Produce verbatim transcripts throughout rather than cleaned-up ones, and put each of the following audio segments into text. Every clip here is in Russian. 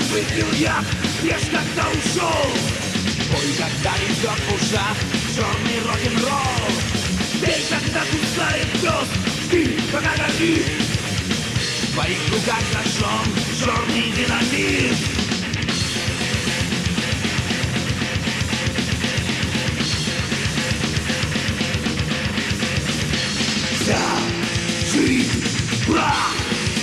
выпил я, лишь когда ушел. Ой, когда идет в ушах черный рок-н-ролл. Бей, когда кусает пес, жди, пока горит. В твоих руках зажжен черный динамит. Вся жизнь прах,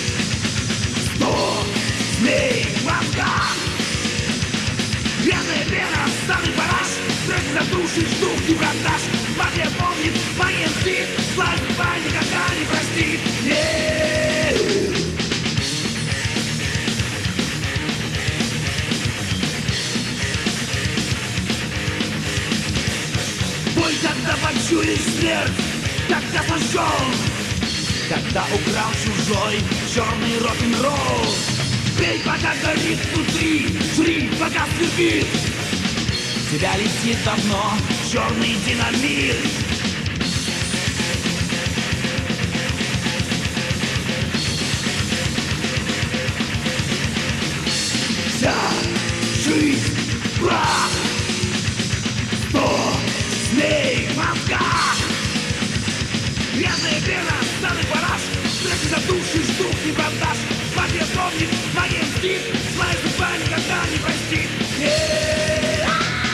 сто змей в мозгах. Пьяная пена, старый параш, трек задушишь, дух и продаж. Магия помнит, магия мстит, злая судьба никогда не простит. Yeah. Бой, когда почуешь смерть, когда сожжен, когда украл чужой черный рок-н-ролл. Пей, пока горит внутри, жри, пока свербит. В тебя летит давно черный динамит. Вся жизнь прах, сто змей в мозгах. Грязная пена, старый параш, трек задушишь, дух не продашь. Магия помнит, магия мстит, злая судьба никогда не простит. Yeah.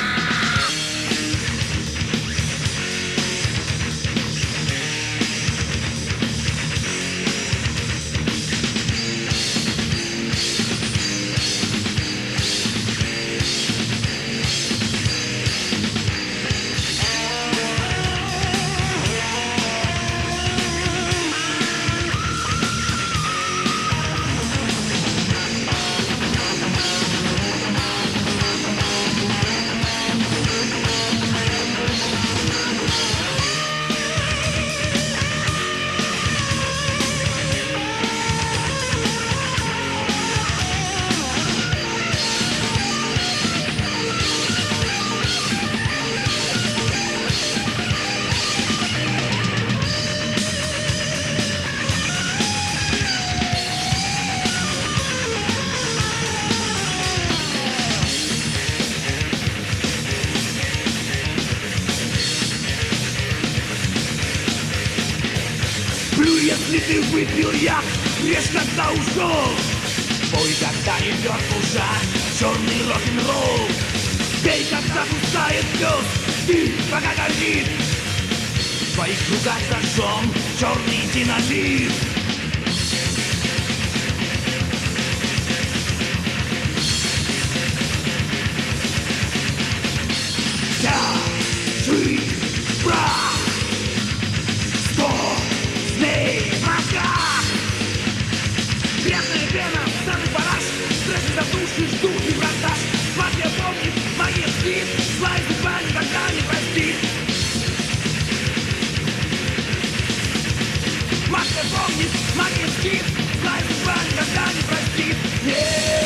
Плю, если ты выпил яд, режь, когда ушел. Бой, когда идет в ушах черный рок-н-ролл. Бей, когда кусает пес, жди, пока горит. В твоих руках зажжен черный динамит. Вся жизнь прах, сто змей в мозгах. Грязная пена, старый параш, трек задушишь, дух не продашь. Магия помнит, магия мстит, злая судьба никогда не простит. Магия помнит, магия мстит, злая судьба никогда не простит. Yeah.